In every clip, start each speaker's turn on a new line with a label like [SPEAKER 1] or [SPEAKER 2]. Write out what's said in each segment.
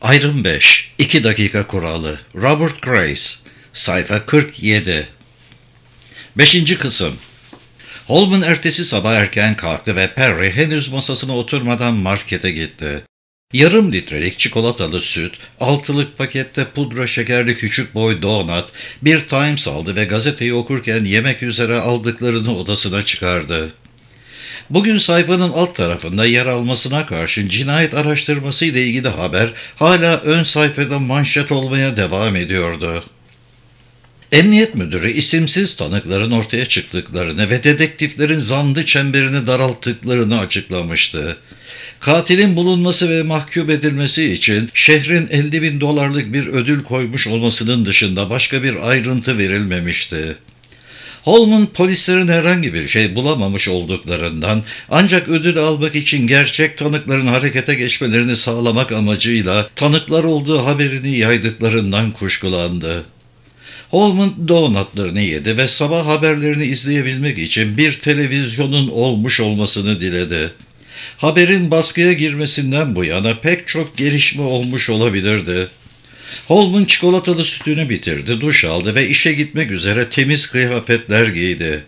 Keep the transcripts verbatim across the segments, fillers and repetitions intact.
[SPEAKER 1] Ayrım beş. iki dakika kuralı. Robert Grace. Sayfa kırk yedi. beşinci kısım. Holman ertesi sabah erken kalktı ve Perry henüz masasına oturmadan markete gitti. Yarım litrelik çikolatalı süt, altılık pakette pudra şekerli küçük boy donut, bir Times aldı ve gazeteyi okurken yemek üzere aldıklarını odasına çıkardı. Bugün sayfanın alt tarafında yer almasına karşın cinayet araştırması ile ilgili haber hala ön sayfada manşet olmaya devam ediyordu. Emniyet müdürü isimsiz tanıkların ortaya çıktıklarını ve dedektiflerin zanlı çemberini daralttıklarını açıklamıştı. Katilin bulunması ve mahkum edilmesi için şehrin elli bin dolarlık bir ödül koymuş olmasının dışında başka bir ayrıntı verilmemişti. Holman polislerin herhangi bir şey bulamamış olduklarından ancak ödül almak için gerçek tanıkların harekete geçmelerini sağlamak amacıyla tanıklar olduğu haberini yaydıklarından kuşkulandı. Holman donutlarını yedi ve sabah haberlerini izleyebilmek için bir televizyonun olmuş olmasını diledi. Haberin baskıya girmesinden bu yana pek çok gelişme olmuş olabilirdi. Holman çikolatalı sütünü bitirdi, duş aldı ve işe gitmek üzere temiz kıyafetler giydi.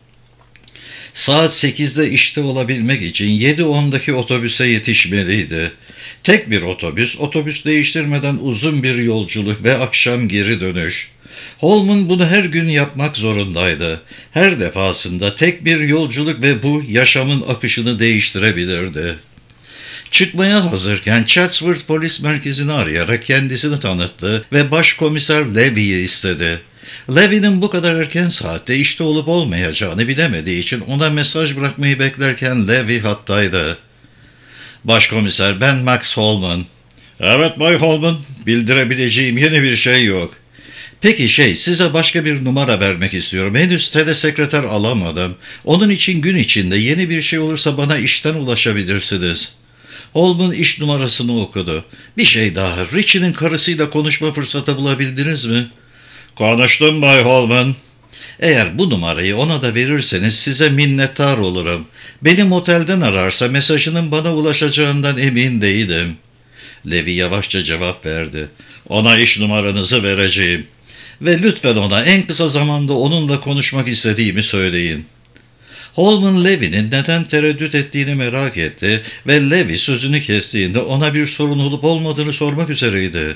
[SPEAKER 1] Saat sekizde işte olabilmek için yedi ondaki otobüse yetişmeliydi. Tek bir otobüs, otobüs değiştirmeden uzun bir yolculuk ve akşam geri dönüş. Holman bunu her gün yapmak zorundaydı. Her defasında tek bir yolculuk ve bu yaşamın akışını değiştirebilirdi. Çıkmaya hazırken Chatsworth Polis Merkezi'ni arayarak kendisini tanıttı ve Başkomiser Levy'yi istedi. Levy'nin bu kadar erken saatte işte olup olmayacağını bilemediği için ona mesaj bırakmayı beklerken Levy hattaydı. Başkomiser, ben Max Holman. Evet Bay Holman, bildirebileceğim yeni bir şey yok. Peki şey, size başka bir numara vermek istiyorum. Henüz telesekreter alamadım. Onun için gün içinde yeni bir şey olursa bana işten ulaşabilirsiniz. Holman iş numarasını okudu. Bir şey daha, Richie'nin karısıyla konuşma fırsatı bulabildiniz mi? Konuştum Bay Holman. Eğer bu numarayı ona da verirseniz size minnettar olurum. Benim otelden ararsa mesajının bana ulaşacağından emin değilim. Levy yavaşça cevap verdi. Ona iş numaranızı vereceğim. Ve lütfen ona en kısa zamanda onunla konuşmak istediğimi söyleyin. Holman Levy'nin neden tereddüt ettiğini merak etti ve Levy sözünü kestiğinde ona bir sorun olup olmadığını sormak üzereydi.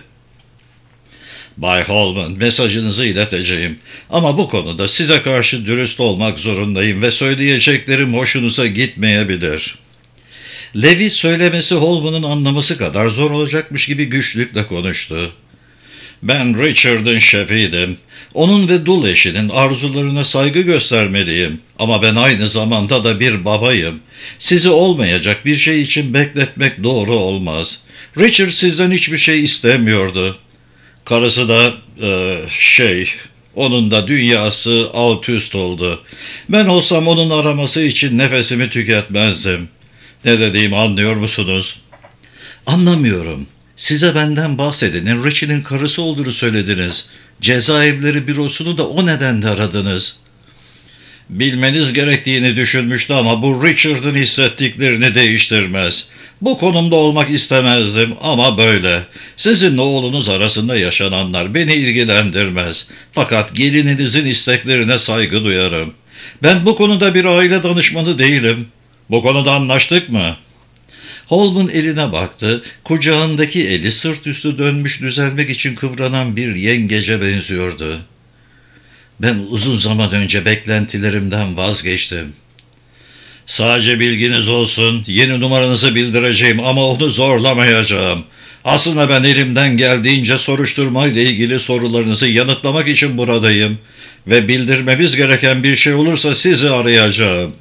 [SPEAKER 1] Bay Holman, mesajınızı ileteceğim ama bu konuda size karşı dürüst olmak zorundayım ve söyleyeceklerim hoşunuza gitmeyebilir. Levy söylemesi Holman'ın anlaması kadar zor olacakmış gibi güçlükle konuştu. Ben Richard'ın şefiydim. Onun ve dul eşinin arzularına saygı göstermeliyim. Ama ben aynı zamanda da bir babayım. Sizi olmayacak bir şey için bekletmek doğru olmaz. Richard sizden hiçbir şey istemiyordu. Karısı da e, şey, onun da dünyası alt üst oldu. Ben olsam onun araması için nefesimi tüketmezdim. Ne dediğimi anlıyor musunuz? Anlamıyorum. Size benden bahsedenin Richie'nin karısı olduğunu söylediniz. Cezaevleri bürosunu da o nedenle aradınız. Bilmeniz gerektiğini düşünmüştü ama bu Richard'ın hissettiklerini değiştirmez. Bu konumda olmak istemezdim ama böyle. Sizinle oğlunuz arasında yaşananlar beni ilgilendirmez. Fakat gelininizin isteklerine saygı duyarım. Ben bu konuda bir aile danışmanı değilim. Bu konuda anlaştık mı? Holman eline baktı. Kucağındaki eli sırt üstü dönmüş düzelmek için kıvranan bir yengece benziyordu. Ben uzun zaman önce beklentilerimden vazgeçtim. Sadece bilginiz olsun, yeni numaranızı bildireceğim ama onu zorlamayacağım. Aslında ben elimden geldiğince soruşturma ile ilgili sorularınızı yanıtlamak için buradayım. Ve bildirmemiz gereken bir şey olursa sizi arayacağım.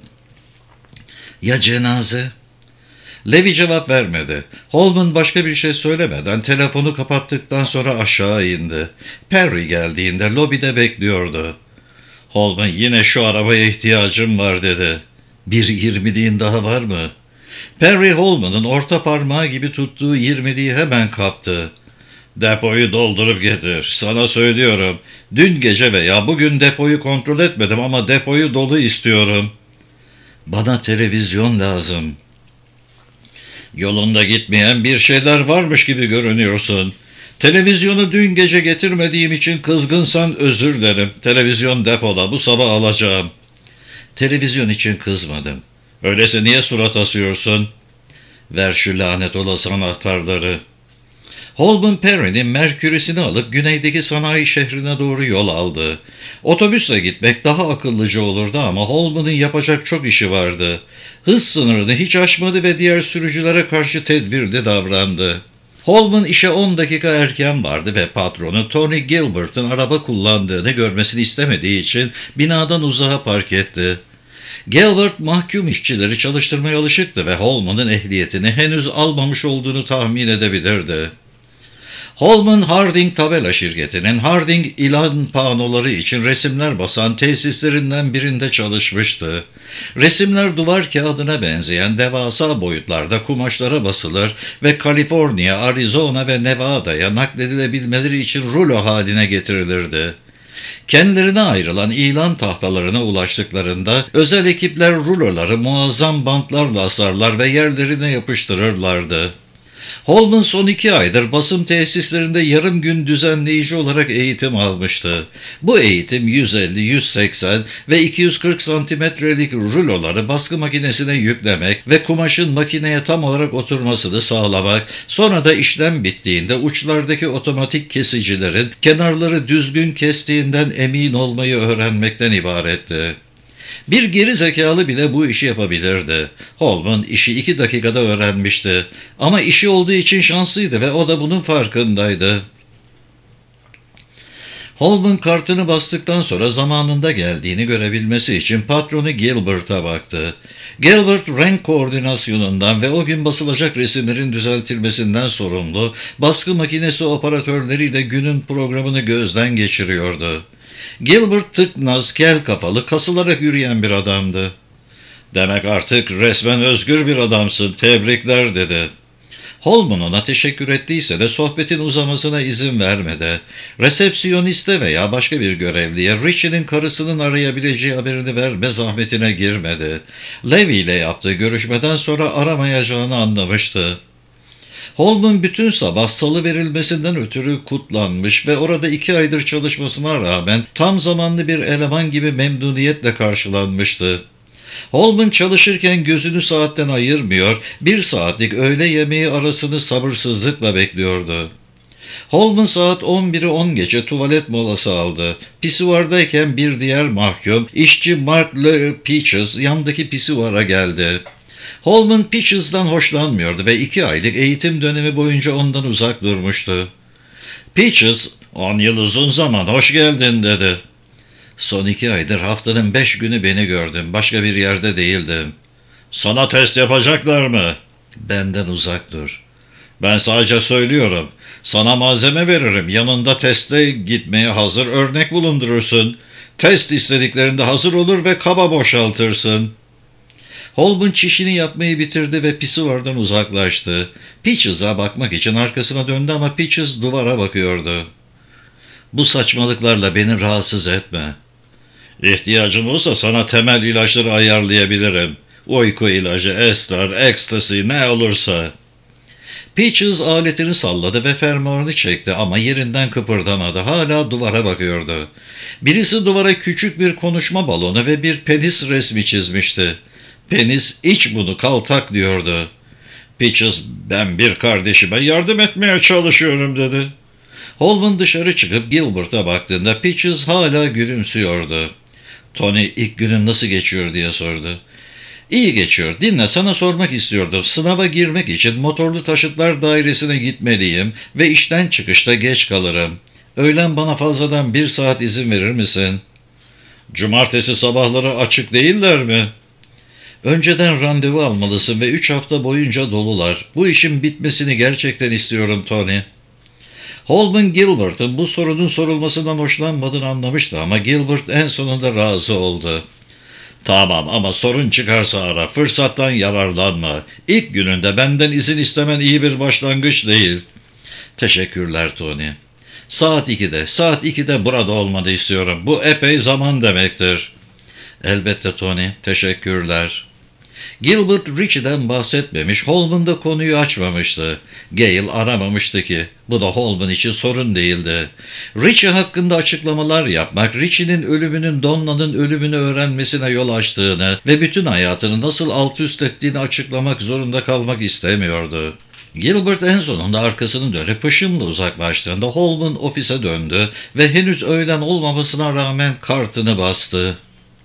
[SPEAKER 1] Ya cenaze? Levy cevap vermedi. Holman başka bir şey söylemeden telefonu kapattıktan sonra aşağı indi. Perry geldiğinde lobide bekliyordu. Holman, yine şu arabaya ihtiyacım var dedi. Bir yirmiliğin daha var mı? Perry Holman'ın orta parmağı gibi tuttuğu yirmiliği hemen kaptı. Depoyu doldurup getir. Sana söylüyorum. Dün gece veya bugün depoyu kontrol etmedim ama depoyu dolu istiyorum. Bana televizyon lazım. Yolunda gitmeyen bir şeyler varmış gibi görünüyorsun. Televizyonu dün gece getirmediğim için kızgınsan özür dilerim. Televizyon depoda, bu sabah alacağım. Televizyon için kızmadım. Öyleyse niye surat asıyorsun? Ver şu lanet olası anahtarları. Holman Perry'nin Merkür'üsünü alıp güneydeki sanayi şehrine doğru yol aldı. Otobüsle gitmek daha akıllıca olurdu ama Holman'ın yapacak çok işi vardı. Hız sınırını hiç aşmadı ve diğer sürücülere karşı tedbirli davrandı. Holman işe on dakika erken vardı ve patronu Tony Gilbert'ın araba kullandığını görmesini istemediği için binadan uzağa park etti. Gilbert mahkum işçileri çalıştırmaya alışıktı ve Holman'ın ehliyetini henüz almamış olduğunu tahmin edebilirdi. Holman, Harding tabela şirketinin Harding ilan panoları için resimler basan tesislerinden birinde çalışmıştı. Resimler duvar kağıdına benzeyen devasa boyutlarda kumaşlara basılır ve Kaliforniya, Arizona ve Nevada'ya nakledilebilmeleri için rulo haline getirilirdi. Kendilerine ayrılan ilan tahtalarına ulaştıklarında özel ekipler ruloları muazzam bantlarla asarlar ve yerlerine yapıştırırlardı. Holman son iki aydır basım tesislerinde yarım gün düzenleyici olarak eğitim almıştı. Bu eğitim yüz elli, yüz seksen ve iki yüz kırk santimetrelik ruloları baskı makinesine yüklemek ve kumaşın makineye tam olarak oturmasını sağlamak, sonra da işlem bittiğinde uçlardaki otomatik kesicilerin kenarları düzgün kestiğinden emin olmayı öğrenmekten ibaretti. Bir geri zekalı bile bu işi yapabilirdi. Holman işi iki dakikada öğrenmişti. Ama işi olduğu için şanslıydı ve o da bunun farkındaydı. Holman kartını bastıktan sonra zamanında geldiğini görebilmesi için patronu Gilbert'a baktı. Gilbert renk koordinasyonundan ve o gün basılacak resimlerin düzeltilmesinden sorumlu baskı makinesi operatörleriyle günün programını gözden geçiriyordu. Gilbert tıknaz, kel kafalı, kasılarak yürüyen bir adamdı. "Demek artık resmen özgür bir adamsın, tebrikler," dedi. Holman ona teşekkür ettiyse de sohbetin uzamasına izin vermedi. Resepsiyoniste veya başka bir görevliye Richie'nin karısının arayabileceği haberini verme zahmetine girmedi. Levy ile yaptığı görüşmeden sonra aramayacağını anlamıştı. Holman bütün sabah salı verilmesinden ötürü kutlanmış ve orada iki aydır çalışmasına rağmen tam zamanlı bir eleman gibi memnuniyetle karşılanmıştı. Holman çalışırken gözünü saatten ayırmıyor, bir saatlik öğle yemeği arasını sabırsızlıkla bekliyordu. Holman saat on biri on geçe tuvalet molası aldı. Pisuvardayken bir diğer mahkum, işçi Mark Le Peaches, yandaki pisuvara geldi. Holman Peaches'dan hoşlanmıyordu ve iki aylık eğitim dönemi boyunca ondan uzak durmuştu. Peaches, "On yıl uzun zaman, hoş geldin," dedi. "Son iki aydır haftanın beş günü beni gördüm, başka bir yerde değildim." "Sana test yapacaklar mı?" "Benden uzak dur." "Ben sadece söylüyorum. Sana malzeme veririm, yanında teste gitmeye hazır örnek bulundurursun. Test istediklerinde hazır olur ve kaba boşaltırsın." Holman çişini yapmayı bitirdi ve pisuvardan uzaklaştı. Peaches'a bakmak için arkasına döndü ama Peaches duvara bakıyordu. "Bu saçmalıklarla beni rahatsız etme." "İhtiyacın olursa sana temel ilaçları ayarlayabilirim. Uyku ilacı, esrar, ekstasi, ne olursa." Peaches aletini salladı ve fermuarını çekti ama yerinden kıpırdamadı. Hala duvara bakıyordu. Birisi duvara küçük bir konuşma balonu ve bir penis resmi çizmişti. Penis, "iç bunu kaltak," diyordu. Peaches, "Ben bir kardeşime yardım etmeye çalışıyorum," dedi. Holman dışarı çıkıp Gilbert'a baktığında Peaches hala gülümsüyordu. "Tony, ilk günün nasıl geçiyor?" diye sordu. "İyi geçiyor. Dinle, sana sormak istiyordum. Sınava girmek için motorlu taşıtlar dairesine gitmeliyim ve işten çıkışta geç kalırım. Öğlen bana fazladan bir saat izin verir misin?" "Cumartesi sabahları açık değiller mi?" "Önceden randevu almalısın ve üç hafta boyunca dolular. Bu işin bitmesini gerçekten istiyorum Tony." Holman, Gilbert'ın bu sorunun sorulmasından hoşlanmadığını anlamıştı ama Gilbert en sonunda razı oldu. "Tamam ama sorun çıkarsa ara, fırsattan yararlanma. İlk gününde benden izin istemen iyi bir başlangıç değil." "Teşekkürler Tony. Saat ikide, saat ikide burada olmanı istiyorum. Bu epey zaman demektir." "Elbette Tony, teşekkürler." Gilbert Ritchie'den bahsetmemiş, Holman da konuyu açmamıştı. Gale aramamıştı ki. Bu da Holman için sorun değildi. Ritchie hakkında açıklamalar yapmak, Ritchie'nin ölümünün Donna'nın ölümünü öğrenmesine yol açtığını ve bütün hayatını nasıl alt üst ettiğini açıklamak zorunda kalmak istemiyordu. Gilbert en sonunda arkasını dönüp hışımla uzaklaştığında Holman ofise döndü ve henüz öğlen olmamasına rağmen kartını bastı.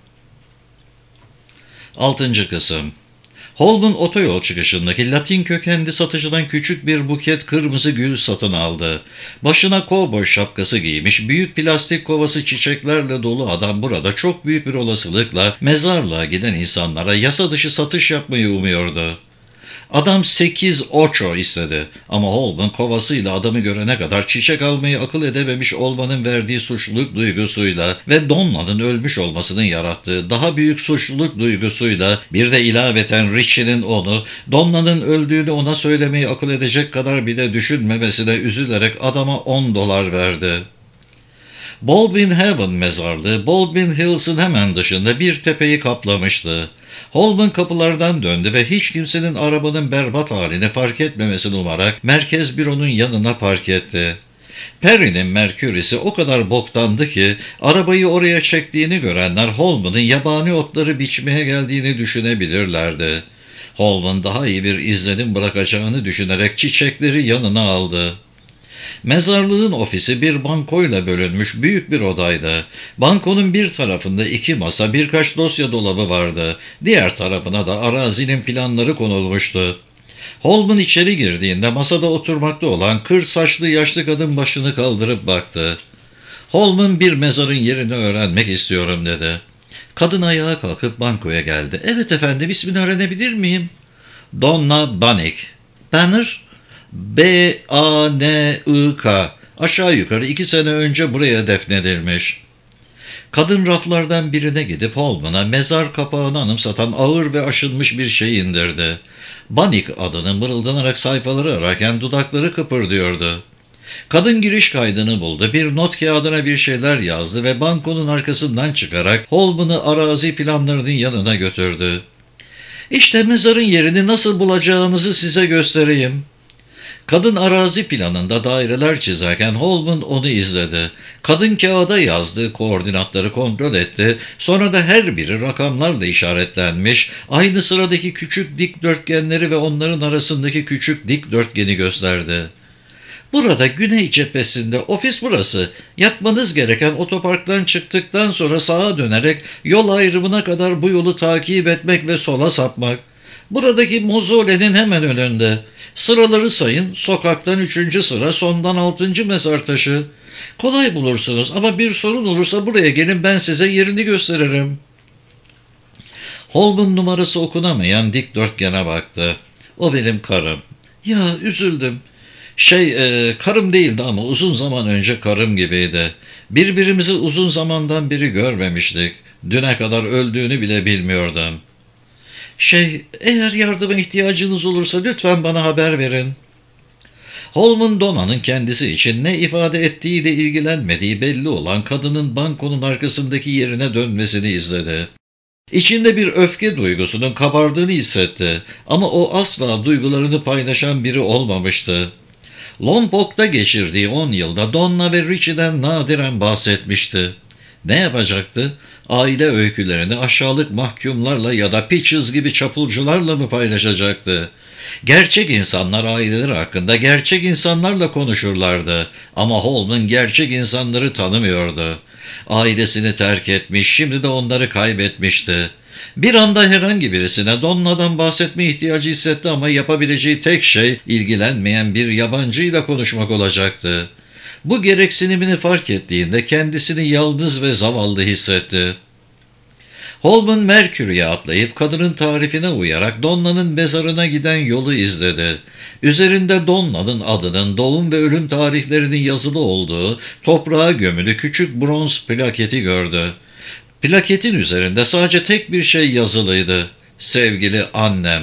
[SPEAKER 1] Altıncı kısım. Holman otoyol çıkışındaki Latin kökenli satıcıdan küçük bir buket kırmızı gül satın aldı. Başına kovboy şapkası giymiş, büyük plastik kovası çiçeklerle dolu adam burada çok büyük bir olasılıkla mezarlığa giden insanlara yasa dışı satış yapmayı umuyordu. Adam sekiz ocho istedi ama Holman kovasıyla adamı görene kadar çiçek almayı akıl edememiş olmanın verdiği suçluluk duygusuyla ve Donna'nın ölmüş olmasının yarattığı daha büyük suçluluk duygusuyla bir de ilaveten Ritchie'nin onu, Donna'nın öldüğünü ona söylemeyi akıl edecek kadar bile düşünmemesine üzülerek adama on dolar verdi. Baldwin Haven mezarlığı, Baldwin Hills'ın hemen dışında bir tepeyi kaplamıştı. Holman kapılardan döndü ve hiç kimsenin arabanın berbat halini fark etmemesini umarak merkez büronun yanına park etti. Perry'nin Mercury'si o kadar boktandı ki arabayı oraya çektiğini görenler Holman'ın yabani otları biçmeye geldiğini düşünebilirlerdi. Holman daha iyi bir izlenim bırakacağını düşünerek çiçekleri yanına aldı. Mezarlığın ofisi bir bankoyla bölünmüş büyük bir odaydı. Bankonun bir tarafında iki masa, birkaç dosya dolabı vardı. Diğer tarafına da arazinin planları konulmuştu. Holman içeri girdiğinde masada oturmakta olan kır saçlı yaşlı kadın başını kaldırıp baktı. Holman bir mezarın yerini öğrenmek istiyorum dedi. Kadın ayağa kalkıp bankoya geldi. Evet efendim, ismini öğrenebilir miyim? Donna Bannick. Banner? B A N I K. Aşağı yukarı iki sene önce buraya defnedilmiş. Kadın raflardan birine gidip Holman'a mezar kapağını anımsatan ağır ve aşınmış bir şey indirdi. Bannick adını mırıldanarak sayfaları ararken dudakları kıpırdıyordu. Kadın giriş kaydını buldu, bir not kağıdına bir şeyler yazdı ve bankonun arkasından çıkarak Holman'ı arazi planlarının yanına götürdü. İşte mezarın yerini nasıl bulacağınızı size göstereyim. Kadın arazi planında daireler çizerken Holman onu izledi. Kadın kağıda yazdığı koordinatları kontrol etti. Sonra da her biri rakamlarla işaretlenmiş, aynı sıradaki küçük dikdörtgenleri ve onların arasındaki küçük dikdörtgeni gösterdi. Burada güney cephesinde, ofis burası. Yapmanız gereken otoparktan çıktıktan sonra sağa dönerek yol ayrımına kadar bu yolu takip etmek ve sola sapmak. Buradaki mozolenin hemen önünde. Sıraları sayın, sokaktan üçüncü sıra, sondan altıncı mezar taşı. Kolay bulursunuz ama bir sorun olursa buraya gelin, ben size yerini gösteririm. Holman numarası okunamayan dikdörtgene baktı. O benim karım. Ya üzüldüm. Şey, e, karım değildi ama uzun zaman önce karım gibiydi. Birbirimizi uzun zamandan beri görmemiştik. Düne kadar öldüğünü bile bilmiyordum. Şey, eğer yardıma ihtiyacınız olursa lütfen bana haber verin. Holman Donna'nın kendisi için ne ifade ettiğiyle ilgilenmediği belli olan kadının bankonun arkasındaki yerine dönmesini izledi. İçinde bir öfke duygusunun kabardığını hissetti ama o asla duygularını paylaşan biri olmamıştı. Lompok'ta geçirdiği on yılda Donna ve Ritchie'den nadiren bahsetmişti. Ne yapacaktı? Aile öykülerini aşağılık mahkumlarla ya da Peaches gibi çapulcularla mı paylaşacaktı? Gerçek insanlar aileleri hakkında gerçek insanlarla konuşurlardı ama Holman gerçek insanları tanımıyordu. Ailesini terk etmiş, şimdi de onları kaybetmişti. Bir anda herhangi birisine Donna'dan bahsetme ihtiyacı hissetti ama yapabileceği tek şey ilgilenmeyen bir yabancıyla konuşmak olacaktı. Bu gereksinimini fark ettiğinde kendisini yalnız ve zavallı hissetti. Holman Mercury'ye atlayıp kadının tarifine uyarak Donna'nın mezarına giden yolu izledi. Üzerinde Donna'nın adının, doğum ve ölüm tarihlerinin yazılı olduğu toprağa gömülü küçük bronz plaketi gördü. Plaketin üzerinde sadece tek bir şey yazılıydı: sevgili annem.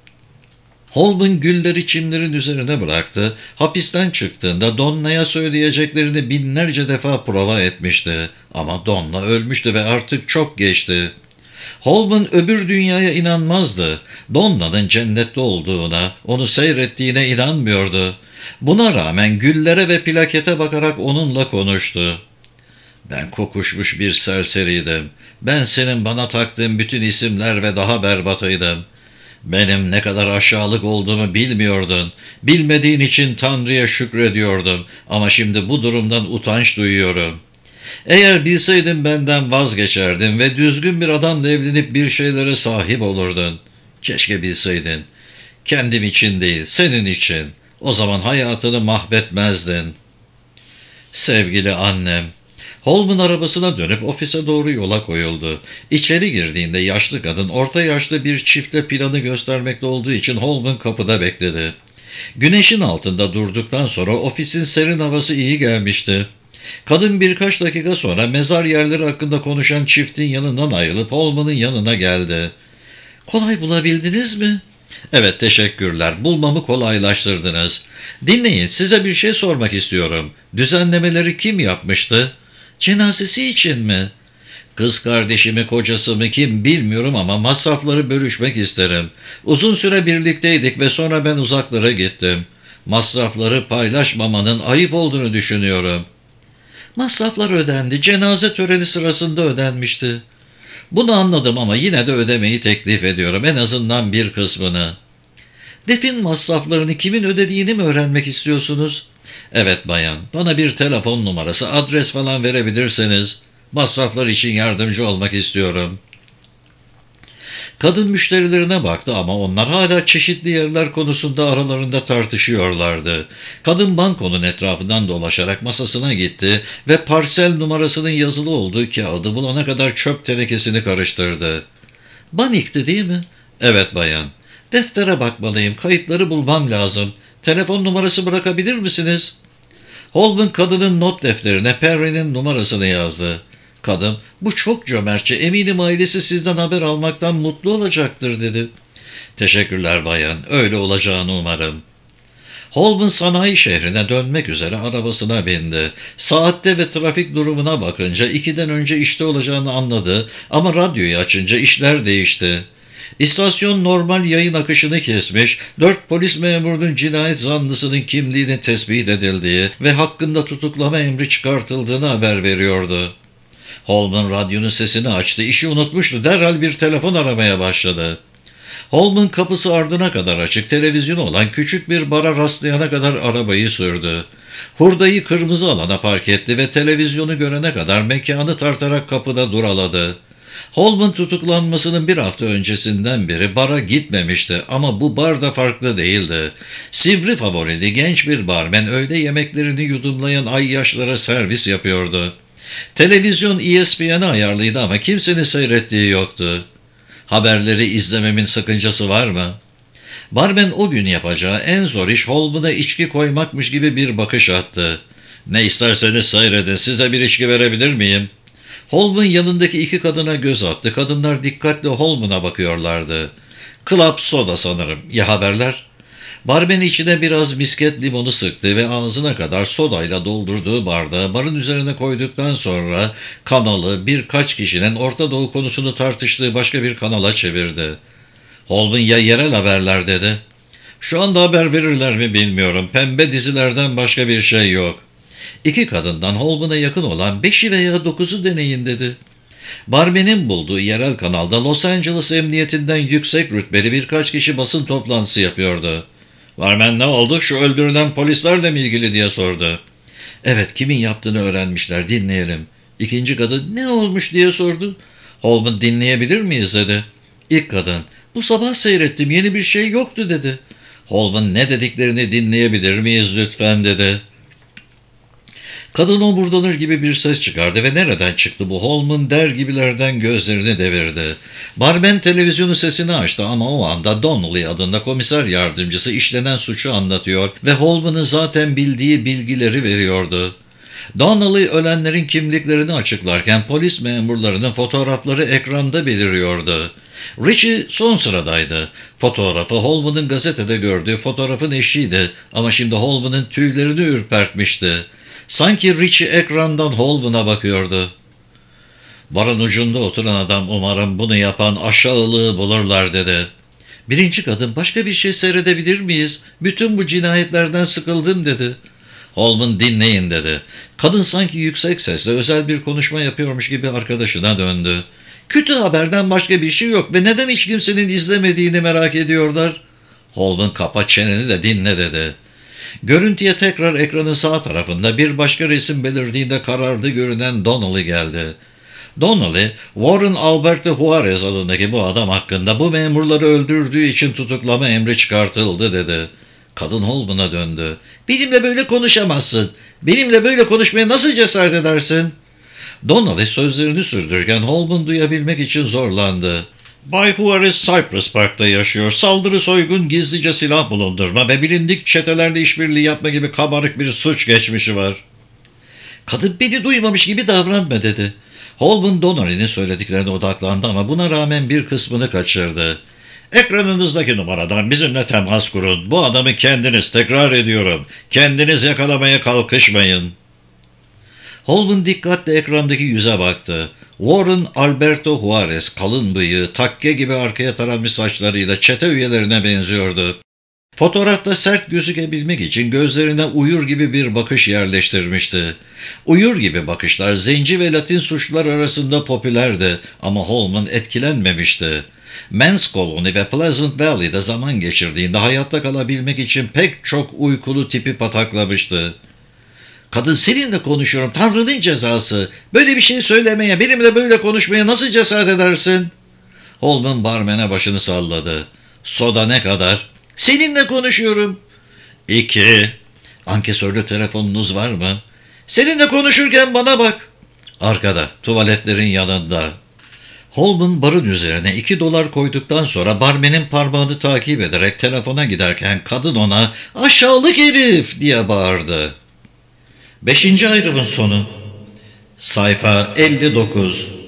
[SPEAKER 1] Holman gülleri çimlerin üzerine bıraktı. Hapisten çıktığında Donna'ya söyleyeceklerini binlerce defa prova etmişti. Ama Donna ölmüştü ve artık çok geçti. Holman öbür dünyaya inanmazdı. Donna'nın cennette olduğuna, onu seyrettiğine inanmıyordu. Buna rağmen güllere ve plakete bakarak onunla konuştu. Ben kokuşmuş bir serseriydim. Ben senin bana taktığın bütün isimler ve daha berbatıydım. Benim ne kadar aşağılık olduğumu bilmiyordun. Bilmediğin için Tanrı'ya şükrediyordum. Ama şimdi bu durumdan utanç duyuyorum. Eğer bilseydin benden vazgeçerdin ve düzgün bir adamla evlenip bir şeylere sahip olurdun. Keşke bilseydin. Kendim için değil, senin için. O zaman hayatını mahvetmezdin. Sevgili annem. Holman arabasına dönüp ofise doğru yola koyuldu. İçeri girdiğinde yaşlı kadın orta yaşlı bir çifte planı göstermekte olduğu için Holman kapıda bekledi. Güneşin altında durduktan sonra ofisin serin havası iyi gelmişti. Kadın birkaç dakika sonra mezar yerleri hakkında konuşan çiftin yanından ayrılıp Holman'ın yanına geldi. "Kolay bulabildiniz mi?" "Evet, teşekkürler. Bulmamı kolaylaştırdınız. Dinleyin, size bir şey sormak istiyorum. Düzenlemeleri kim yapmıştı?" "Cenazesi için mi?" "Kız kardeşimi, kocası mı kim bilmiyorum ama masrafları bölüşmek isterim. Uzun süre birlikteydik ve sonra ben uzaklara gittim. Masrafları paylaşmamanın ayıp olduğunu düşünüyorum." "Masraflar ödendi. Cenaze töreni sırasında ödenmişti." "Bunu anladım ama yine de ödemeyi teklif ediyorum. En azından bir kısmını." "Defin masraflarını kimin ödediğini mi öğrenmek istiyorsunuz?" "Evet bayan. Bana bir telefon numarası, adres falan verebilirseniz. Masraflar için yardımcı olmak istiyorum." Kadın müşterilerine baktı ama onlar hala çeşitli yerler konusunda aralarında tartışıyorlardı. Kadın bankonun etrafından dolaşarak masasına gitti ve parsel numarasının yazılı olduğu kağıdı bulana kadar çöp tenekesini karıştırdı. "Banik'ti değil mi?" "Evet bayan." "Deftere bakmalıyım, kayıtları bulmam lazım. Telefon numarası bırakabilir misiniz?" Holman kadının not defterine Perry'nin numarasını yazdı. Kadın, "Bu çok cömertçe, eminim ailesi sizden haber almaktan mutlu olacaktır," dedi. "Teşekkürler bayan, öyle olacağını umarım." Holman sanayi şehrine dönmek üzere arabasına bindi. Saatte ve trafik durumuna bakınca ikiden önce işte olacağını anladı ama radyoyu açınca işler değişti. İstasyon normal yayın akışını kesmiş, dört polis memurunun cinayet zanlısının kimliğinin tespit edildiği ve hakkında tutuklama emri çıkartıldığını haber veriyordu. Holman radyonun sesini açtı, işi unutmuştu, derhal bir telefon aramaya başladı. Holman kapısı ardına kadar açık, televizyonu olan küçük bir bara rastlayana kadar arabayı sürdü. Hurdayı kırmızı alana park etti ve televizyonu görene kadar mekanı tartarak kapıda duraladı. Holman tutuklanmasının bir hafta öncesinden beri bara gitmemişti ama bu bar da farklı değildi. Sivri favorili genç bir barmen öğle yemeklerini yudumlayan ayyaşlara servis yapıyordu. Televizyon E S P N'e ayarlıydı ama kimsenin seyrettiği yoktu. "Haberleri izlememin sakıncası var mı?" Barmen o gün yapacağı en zor iş Holman'a içki koymakmış gibi bir bakış attı. "Ne isterseniz seyredin, size bir içki verebilir miyim?" Holman yanındaki iki kadına göz attı. Kadınlar dikkatle Holman'a bakıyorlardı. "Club soda sanırım. Ya haberler?" Barmen içine biraz misket limonu sıktı ve ağzına kadar sodayla doldurduğu bardağı barın üzerine koyduktan sonra kanalı birkaç kişinin Orta Doğu konusunu tartıştığı başka bir kanala çevirdi. Holman "Ya yerel haberler?" dedi. "Şu anda haber verirler mi bilmiyorum. Pembe dizilerden başka bir şey yok." İki kadından Holman'a yakın olan beşi veya dokuzu deneyin dedi. Barmen'in bulduğu yerel kanalda Los Angeles Emniyetinden yüksek rütbeli birkaç kişi basın toplantısı yapıyordu. "Barmen, ne oldu? Şu öldürülen polislerle mi ilgili?" diye sordu. "Evet, kimin yaptığını öğrenmişler, dinleyelim." İkinci kadın "Ne olmuş?" diye sordu. Holman "Dinleyebilir miyiz?" dedi. İlk kadın "Bu sabah seyrettim, yeni bir şey yoktu," dedi. Holman "Ne dediklerini dinleyebilir miyiz lütfen?" dedi. Kadın omurdanır gibi bir ses çıkardı ve nereden çıktı bu Holman der gibilerden gözlerini devirdi. Barmen televizyonun sesini açtı ama o anda Donnelly adında komiser yardımcısı işlenen suçu anlatıyor ve Holman'ın zaten bildiği bilgileri veriyordu. Donnelly ölenlerin kimliklerini açıklarken polis memurlarının fotoğrafları ekranda beliriyordu. Richie son sıradaydı. Fotoğrafı Holman'ın gazetede gördüğü fotoğrafın eşiydi ama şimdi Holman'ın tüylerini ürpertmişti. Sanki Richie ekrandan Holman'a bakıyordu. Barın ucunda oturan adam umarım bunu yapan aşağılığı bulurlar dedi. Birinci kadın başka bir şey seyredebilir miyiz? Bütün bu cinayetlerden sıkıldım dedi. Holman dinleyin dedi. Kadın sanki yüksek sesle özel bir konuşma yapıyormuş gibi arkadaşına döndü. Kötü haberden başka bir şey yok ve neden hiç kimsenin izlemediğini merak ediyorlar. Holman kapa çeneni de dinle dedi. Görüntüye tekrar ekranın sağ tarafında bir başka resim belirdiğinde karardı görünen Donnelly geldi. Donnelly, Warren Alberto Juarez adındaki bu adam hakkında bu memurları öldürdüğü için tutuklama emri çıkartıldı dedi. Kadın Holman'a döndü. Benimle böyle konuşamazsın. Benimle böyle konuşmaya nasıl cesaret edersin? Donnelly sözlerini sürdürürken Holman duyabilmek için zorlandı. Bay Juarez Cypress Park'ta yaşıyor. Saldırı, soygun, gizlice silah bulundurma ve bilindik çetelerle işbirliği yapma gibi kabarık bir suç geçmişi var. Kadın beni duymamış gibi davranma dedi. Holman Donnelly'nin söylediklerine odaklandı ama buna rağmen bir kısmını kaçırdı. Ekranınızdaki numaradan bizimle temas kurun. Bu adamı kendiniz, tekrar ediyorum. Kendiniz yakalamaya kalkışmayın. Holman dikkatle ekrandaki yüze baktı. Warren Alberto Juarez kalın bıyığı, takke gibi arkaya taranmış saçlarıyla çete üyelerine benziyordu. Fotoğrafta sert gözükebilmek için gözlerine uyur gibi bir bakış yerleştirmişti. Uyur gibi bakışlar zenci ve Latin suçlular arasında popülerdi ama Holman etkilenmemişti. Men's Colony ve Pleasant Valley'de zaman geçirdiğinde hayatta kalabilmek için pek çok uykulu tipi pataklamıştı. Kadın seninle konuşuyorum, Tanrı'nın cezası. Böyle bir şey söylemeye, benimle böyle konuşmaya nasıl cesaret edersin? Holman barmene başını salladı. Soda ne kadar? Seninle konuşuyorum. İki. Ankesörlü telefonunuz var mı? Seninle konuşurken bana bak. Arkada, tuvaletlerin yanında. Holman barın üzerine iki dolar koyduktan sonra barmenin parmağını takip ederek telefona giderken kadın ona aşağılık herif diye bağırdı. Beşinci ayrımın sonu. Sayfa elli dokuz.